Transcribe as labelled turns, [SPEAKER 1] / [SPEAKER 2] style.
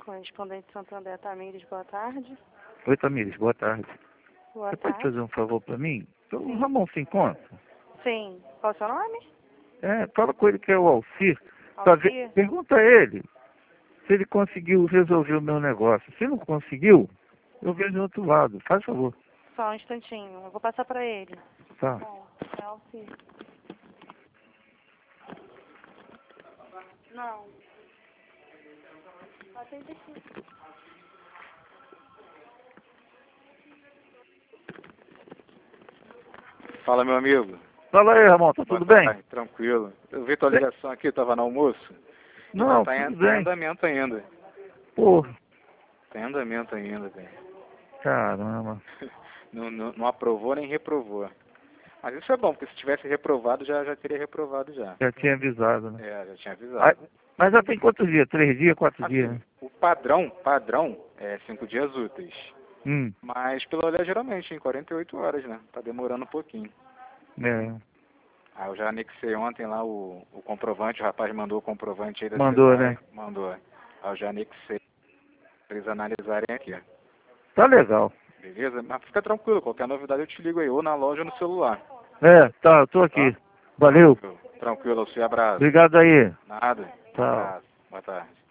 [SPEAKER 1] Correspondente Santander, Tamires, boa tarde.
[SPEAKER 2] Oi, Tamires, boa tarde.
[SPEAKER 1] Boa
[SPEAKER 2] Você pode
[SPEAKER 1] tarde.
[SPEAKER 2] fazer um favor para mim? O Ramon se encontra?
[SPEAKER 1] Sim. Qual é o seu nome?
[SPEAKER 2] Fala com ele que é o Alcir.
[SPEAKER 1] Alcir?
[SPEAKER 2] Pergunta a ele se ele conseguiu resolver o meu negócio. Se não conseguiu, eu vejo do outro lado. Faz favor.
[SPEAKER 1] Só um instantinho. Eu vou passar para ele.
[SPEAKER 2] Tá.
[SPEAKER 1] Bom, é Alcir. Não. Atende aqui.
[SPEAKER 3] Fala, meu amigo.
[SPEAKER 2] Fala aí, Ramon, tá tudo bem?
[SPEAKER 3] Tranquilo. Eu vi tua ligação aqui, estava no almoço.
[SPEAKER 2] Não,
[SPEAKER 3] Tá em
[SPEAKER 2] tudo bem.
[SPEAKER 3] andamento ainda.
[SPEAKER 2] Porra,
[SPEAKER 3] Tá em andamento ainda, velho.
[SPEAKER 2] caramba.
[SPEAKER 3] Não aprovou nem reprovou. Mas isso é bom, porque se tivesse reprovado, já teria reprovado já.
[SPEAKER 2] Já tinha avisado, né?
[SPEAKER 3] Já tinha avisado.
[SPEAKER 2] Mas já tem quantos dias? 3 dias, 4 dias, né?
[SPEAKER 3] O padrão é 5 dias úteis.
[SPEAKER 2] Hum,
[SPEAKER 3] Mas pelo olhar geralmente, em 48 horas, né? Tá demorando um pouquinho.
[SPEAKER 2] é.
[SPEAKER 3] Aí eu já anexei ontem lá o comprovante, o rapaz mandou o comprovante aí da
[SPEAKER 2] Mandou,
[SPEAKER 3] Senai,
[SPEAKER 2] né?
[SPEAKER 3] Mandou. Aí eu já anexei pra eles analisarem aqui.
[SPEAKER 2] Tá legal.
[SPEAKER 3] Beleza? Mas fica tranquilo, qualquer novidade eu te ligo aí, ou na loja ou no celular.
[SPEAKER 2] Tá, eu tô aqui.
[SPEAKER 3] Tá?
[SPEAKER 2] Valeu.
[SPEAKER 3] Tranquilo, seu abraço.
[SPEAKER 2] Obrigado aí.
[SPEAKER 3] Nada. Um
[SPEAKER 2] Tchau.
[SPEAKER 3] abraço. Boa tarde.